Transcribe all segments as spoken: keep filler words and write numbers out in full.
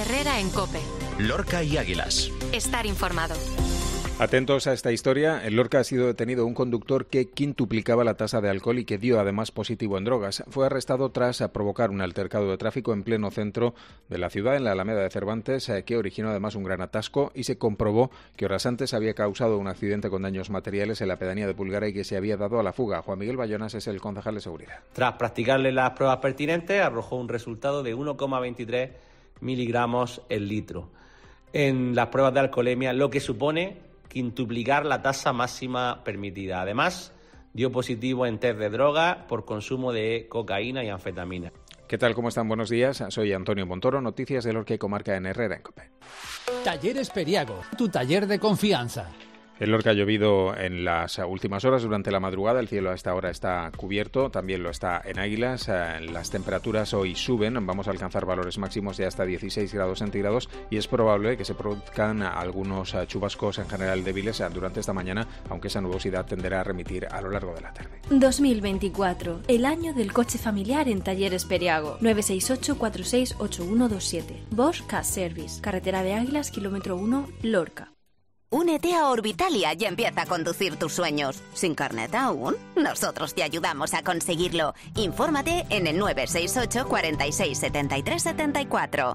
Herrera en COPE. Lorca y Águilas. Estar informado. Atentos a esta historia. En Lorca ha sido detenido un conductor que quintuplicaba la tasa de alcohol y que dio además positivo en drogas. Fue arrestado tras provocar un altercado de tráfico en pleno centro de la ciudad, en la Alameda de Cervantes, que originó además un gran atasco, y se comprobó que horas antes había causado un accidente con daños materiales en la pedanía de Pulgara y que se había dado a la fuga. Juan Miguel Bayonas es el concejal de seguridad. Tras practicarle las pruebas pertinentes, arrojó un resultado de uno coma veintitrés miligramos el litro en las pruebas de alcoholemia, lo que supone quintuplicar la tasa máxima permitida. Además, dio positivo en test de droga por consumo de cocaína y anfetamina. ¿Qué tal? ¿Cómo están? Buenos días. Soy Antonio Montoro. Noticias de Lorca y Comarca en Herrera en COPE. Talleres Periago, tu taller de confianza. En Lorca ha llovido en las últimas horas durante la madrugada. El cielo a esta hora está cubierto, también lo está en Águilas. Las temperaturas hoy suben, vamos a alcanzar valores máximos de hasta dieciséis grados centígrados y es probable que se produzcan algunos chubascos en general débiles durante esta mañana, aunque esa nubosidad tenderá a remitir a lo largo de la tarde. dos mil veinticuatro, el año del coche familiar en Talleres Periago. nueve seis ocho, cuatro seis ocho uno dos siete. Bosch Car Service, carretera de Águilas, kilómetro uno, Lorca. Únete a Orbitalia y empieza a conducir tus sueños. ¿Sin carnet aún? Nosotros te ayudamos a conseguirlo. Infórmate en el nueve seis ocho, cuatro seis, setenta y tres, setenta y cuatro.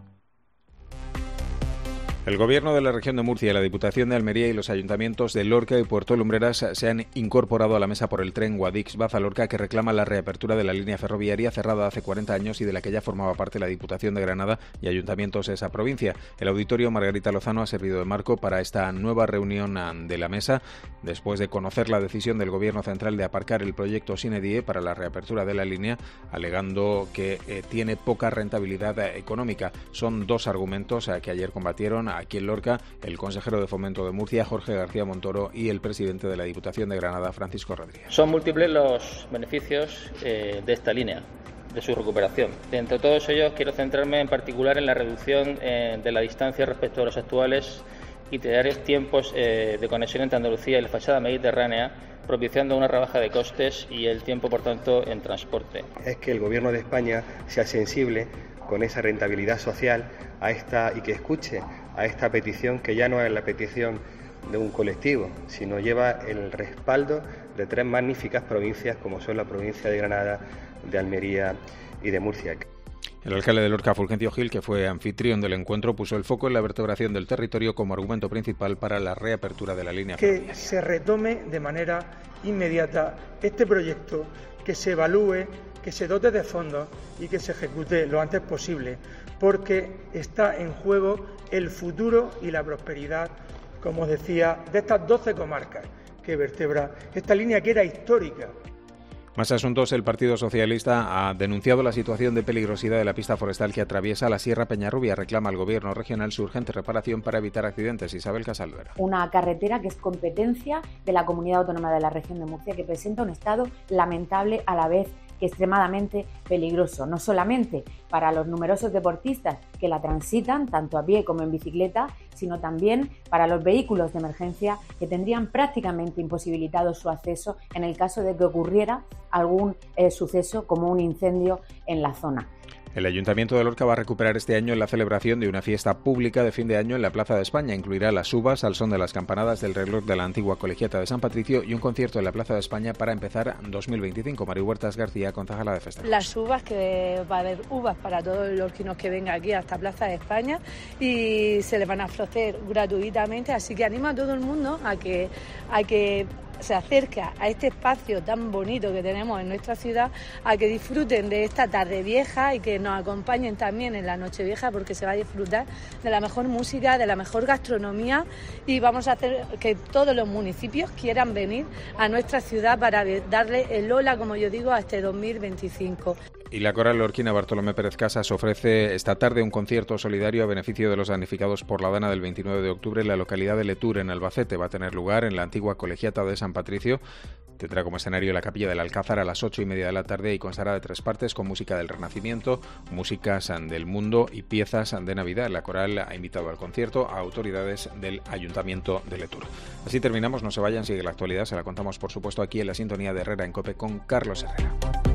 El Gobierno de la región de Murcia, la Diputación de Almería y los ayuntamientos de Lorca y Puerto Lumbreras se han incorporado a la mesa por el tren Guadix-Baza-Lorca, que reclama la reapertura de la línea ferroviaria cerrada hace cuarenta años y de la que ya formaba parte la Diputación de Granada y ayuntamientos de esa provincia. El auditorio Margarita Lozano ha servido de marco para esta nueva reunión de la mesa, después de conocer la decisión del Gobierno central de aparcar el proyecto sine die para la reapertura de la línea, alegando que eh, tiene poca rentabilidad eh, económica. Son dos argumentos eh, que ayer combatieron aquí en Lorca el consejero de Fomento de Murcia, Jorge García Montoro, y el presidente de la Diputación de Granada, Francisco Rodríguez. Son múltiples los beneficios eh, de esta línea, de su recuperación. De entre todos ellos quiero centrarme en particular en la reducción eh, de la distancia respecto a los actuales itinerarios tiempos eh, de conexión entre Andalucía y la fachada mediterránea, propiciando una rebaja de costes y el tiempo, por tanto, en transporte. Es que el Gobierno de España sea sensible con esa rentabilidad social a esta y que escuche a esta petición, que ya no es la petición de un colectivo, sino lleva el respaldo de tres magníficas provincias como son la provincia de Granada, de Almería y de Murcia. El alcalde de Lorca, Fulgencio Gil, que fue anfitrión del encuentro, puso el foco en la vertebración del territorio como argumento principal para la reapertura de la línea ferroviaria. Que se retome de manera inmediata este proyecto, que se evalúe, que se dote de fondos y que se ejecute lo antes posible, porque está en juego el futuro y la prosperidad, como os decía, de estas doce comarcas que vertebra esta línea que era histórica. Más asuntos. El Partido Socialista ha denunciado la situación de peligrosidad de la pista forestal que atraviesa la Sierra Peñarrubia. Reclama al Gobierno regional su urgente reparación para evitar accidentes. Isabel Casalduera. Una carretera que es competencia de la Comunidad Autónoma de la Región de Murcia, que presenta un estado lamentable a la vez que extremadamente peligroso, no solamente para los numerosos deportistas que la transitan, tanto a pie como en bicicleta, sino también para los vehículos de emergencia que tendrían prácticamente imposibilitado su acceso en el caso de que ocurriera algún eh, suceso como un incendio en la zona. El Ayuntamiento de Lorca va a recuperar este año la celebración de una fiesta pública de fin de año en la Plaza de España. Incluirá las uvas al son de las campanadas del reloj de la antigua Colegiata de San Patricio y un concierto en la Plaza de España para empezar dos mil veinticinco. Mari Huertas García, concejala de festejos. Las uvas, que va a haber uvas para todos los lorquinos que vengan aquí a esta Plaza de España y se les van a ofrecer gratuitamente, así que animo a todo el mundo a que, a que se acerca a este espacio tan bonito que tenemos en nuestra ciudad, a que disfruten de esta tarde vieja y que nos acompañen también en la noche vieja, porque se va a disfrutar de la mejor música, de la mejor gastronomía, y vamos a hacer que todos los municipios quieran venir a nuestra ciudad para darle el hola, como yo digo, a este dos mil veinticinco. Y la coral lorquina Bartolomé Pérez Casas ofrece esta tarde un concierto solidario a beneficio de los damnificados por la dana del veintinueve de octubre en la localidad de Letur, en Albacete. Va a tener lugar en la antigua Colegiata de San Patricio. Tendrá como escenario la Capilla del Alcázar a las ocho y media de la tarde y constará de tres partes, con música del Renacimiento, músicas del mundo y piezas de Navidad. La coral ha invitado al concierto a autoridades del Ayuntamiento de Letur. Así terminamos, no se vayan, sigue la actualidad, se la contamos por supuesto aquí en la sintonía de Herrera en COPE con Carlos Herrera.